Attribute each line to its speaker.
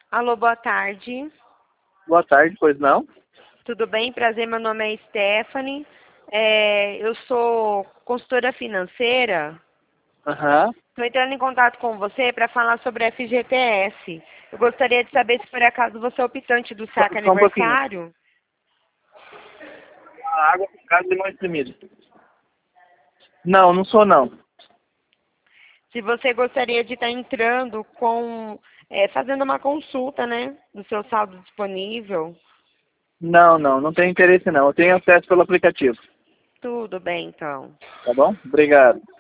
Speaker 1: Alô, boa tarde.
Speaker 2: Boa tarde, pois não?
Speaker 1: Tudo bem? Prazer, meu nome é Stephanie. Eu sou consultora financeira.
Speaker 2: Aham.
Speaker 1: Estou entrando em contato com você para falar sobre a FGTS. Eu gostaria de saber se por acaso você é optante do saque
Speaker 2: Só um pouquinho.
Speaker 1: aniversário.
Speaker 2: A água com gás e limão espremido. Não, não sou não.
Speaker 1: Se você gostaria de estar entrando fazendo uma consulta, né, do seu saldo disponível.
Speaker 2: Não tenho interesse não. Eu tenho acesso pelo aplicativo.
Speaker 1: Tudo bem, então.
Speaker 2: Tá bom? Obrigado.